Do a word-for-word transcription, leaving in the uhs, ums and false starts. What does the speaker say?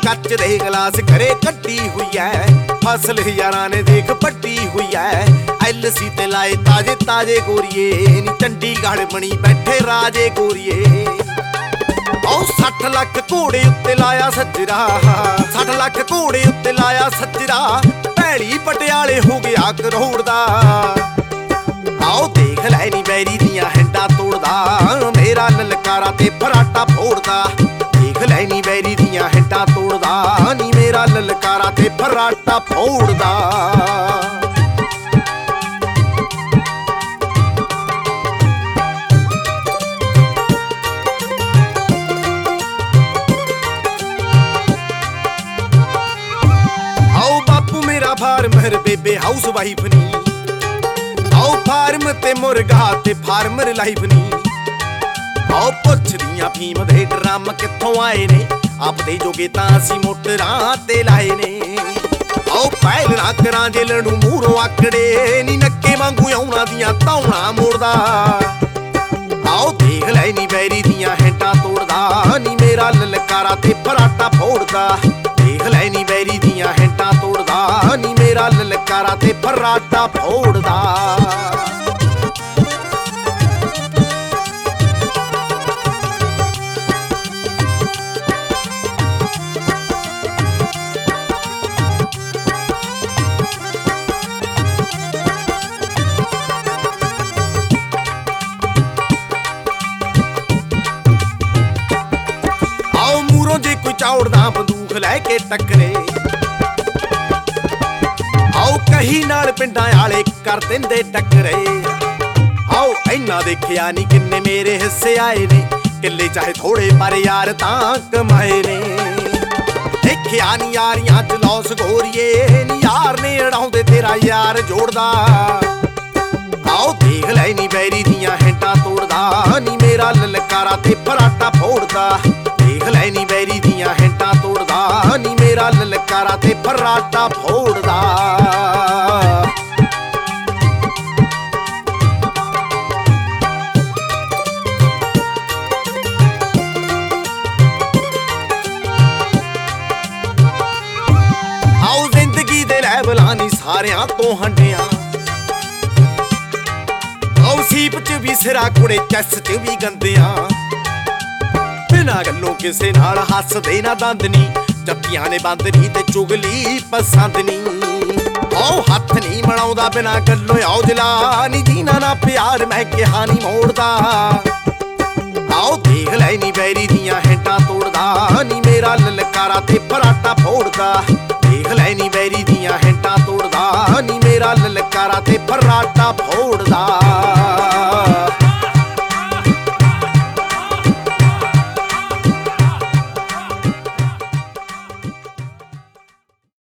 ਕੱਚ ਦੇ ਗਲਾਸ ਘਰੇ ਕੱਢੀ ਹੋਈ ਐ, ਫਸਲ ਯਾਰਾਂ ਨੇ ਦੇਖ ਵੱਡੀ ਹੋਈ ਐ। ਐਲ ਸੀ ਤੇ ਲਾਏ ਤਾਜੇ ਤਾਜੇ ਗੋਰੀਏ ਨੀ ਚੰਡੀਗੜ੍ਹ ਬਣੀ ਬੈਠੇ ਰਾਜੇ ਗੋਰੀਏ। ਉਹ ਸੱਠ ਲੱਖ ਘੋੜੇ ਉੱਤੇ ਲਾਇਆ ਸੱਜਰਾ, ਸੱਠ ਲੱਖ ਘੋੜੇ ਉੱਤੇ ਲਾਇਆ ਸੱਜਰਾ, ਭੈੜੀ ਪਟਿਆਲੇ ਹੋ ਗਿਆ ਕਰੋੜ ਦਾ। ਆਓ ਦੇਖ ਲੈ ਨੀ ਬੈਰੀ ਦੀਆਂ ਹੈਂਡਾਂ ਤੋੜਦਾ, ਮੇਰਾ ਲਲਕਾਰਾ ਤੇ ਫਰਾਟਾ ਫੋੜਦਾ। ਦੇਖ ਲੈ ਨੀ ਬੈਰੀ ਦੀਆਂ ਹੈਂਡਾਂ ਤੋੜਦਾ, ਨੀ ਮੇਰਾ ਲਲਕਾਰਾ ਤੇ ਫਰਾਟਾ ਫੋੜਦਾ। ਆਓ ਬਾਪੂ ਮੇਰਾ ਫਾਰਮਰ ਬੇਬੇ ਹਾਊਸ ਵਾਈਫ ਨੀ, ਆਓ ਫਾਰਮ ਤੇ ਮੁਰਗਾ ਤੇ ਫਾਰਮਰ ਲਾਈਫ ਨੀ। ਆਓ ਪੁੱਛਦੀਆਂ ਫੀਮ ਦੇ ਡਰਮ ਕਿੱਥੋਂ ਆਏ ਨੇ, ਆਪਦੇ ਜੋਗੇ ਤਾਂ ਅਸੀਂ ਮੋਟਰਾਂ ਤੇ ਲਾਏ ਨੇ। ਆਓ ਪਹਿਲ ਨਾ ਕਰਾਂ ਜੇਲ੍ਹ ਨੂੰ ਮੂਹਰੋਂ ਆਕੜੇ, ਨੀ ਨੱਕੇ ਵਾਂਗੂ ਆਉਣਾ ਦੀਆਂ ਧੌਣਾ ਮੋੜਦਾ। ਆਓ ਦੇਖ ਲੈ ਨੀ ਬੈਰੀ ਦੀਆਂ ਹੈਂਡਾਂ ਤੋੜਦਾ, ਨੀ ਮੇਰਾ ਲਲਕਾਰਾ ਤੇ ਫਰਾਟਾ ਫੋੜਦਾ। ਦੇਖ ਲੈ ਨੀ ਬੈਰੀ ਦੀਆਂ ਹੈਂਡਾਂ ਤੋੜਦਾ, ਨੀ ਮੇਰਾ ਲਲਕਾਰਾ ਤੇ ਫਰਾਟਾ ਫੋੜਦਾ। ਆਓ ਮੂਹਰੋਂ ਜੇ ਕੋਈ ਚੌੜਦਾ ਬੰਦੂਕ ਲੈ ਕੇ ਟੱਕਰੇ, ਆਓ ਕਹੀ ਨਾਲ ਪਿੰਡਾਂ ਵਾਲੇ ਕਰ ਦਿੰਦੇ ਟੱਕਰੇ। ਆਓ ਇੰਨਾ ਦੇਖਿਆ ਨੀ ਕਿੰਨੇ ਮੇਰੇ ਹਿੱਸੇ ਆਏ ਨੇ, ਕਿੱਲੇ ਚਾਹੇ ਥੋੜੇ ਪਰ ਯਾਰ ਤਾਂ ਕਮਾਏ ਨੇ। ਦੇਖਿਆ ਨੀ ਯਾਰੀਆਂ ਚ ਲੌਸ ਗੋਰੀਏ, ਨੀ ਯਾਰ ਨੇ ਅੜਾਉਂਦੇ ਤੇਰਾ ਯਾਰ ਜੋੜਦਾ। ਆਓ ਦੇਖ ਲੈ ਨੀ ਬੈਰੀ ਦੀਆਂ ਹੈਂਡਾਂ ਤੋੜਦਾ, ਨੀ ਮੇਰਾ ਲਲਕਾਰਾ ਤੇ ਫਰਾਟਾ ਫੋੜਦਾ। ਦੇਖ ਲੈ ਨੀ ਬੈਰੀ ਦੀਆਂ ਹੈਂਡਾਂ ਤੋੜਦਾ, ਨੀ ਮੇਰਾ ਲਲਕਾਰਾ ਤੇ ਫਰਾਟਾ ਫੋੜਦਾ। ਆਓ ਜ਼ਿੰਦਗੀ ਦੇ ਲੈਵਲਾਂ ਨੀ ਸਾਰਿਆਂ ਤੋਂ ਹੰਡਿਆ, ਆਓ ਸੀਪ ਚ ਵੀ ਸਿਰਾ ਕੁੜੇ ਚੈਸ ਚ ਵੀ ਗੰਦਿਆਂ। ਬਿਨਾਂ ਗੱਲੋਂ ਕਿਸੇ ਨਾਲ ਹੱਸਦੇ ਨਾ ਦੰਦ ਨੀ, ਜੱਫੀਆਂ ਨੇ ਬੰਦ ਨੀ ਤੇ ਚੁਗਲੀ ਪਸੰਦ ਨੀ। ਆਓ ਹੱਥ ਨੀ ਮਲਾਉਂਦਾ ਬਿਨਾਂ ਗੱਲੋਂ ਔਜਲਾ, ਨੀ ਜੀਨਾ ਨਾ ਪਿਆਰ ਮੈਂ ਕਿਹਾ ਨੀ ਮੋੜਦਾ। ਆਓ ਦੇਖ ਲੈ ਨੀ ਬੈਰੀ ਦੀਆਂ ਹੈਂਡਾਂ ਤੋੜਦਾ, ਨੀ ਮੇਰਾ ਲਲਕਾਰਾ ਤੇ ਫਰਾਟਾ ਫੋੜਦਾ। ਦੇਖ ਲੈ ਨੀ ਬੈਰੀ ਦੀਆਂ ਹੈਂਡਾਂ ਤੋੜਦਾ, ਨੀ ਮੇਰਾ ਲਲਕਾਰਾ ਤੇ ਫਰਾਟਾ ਫੋੜਦਾ।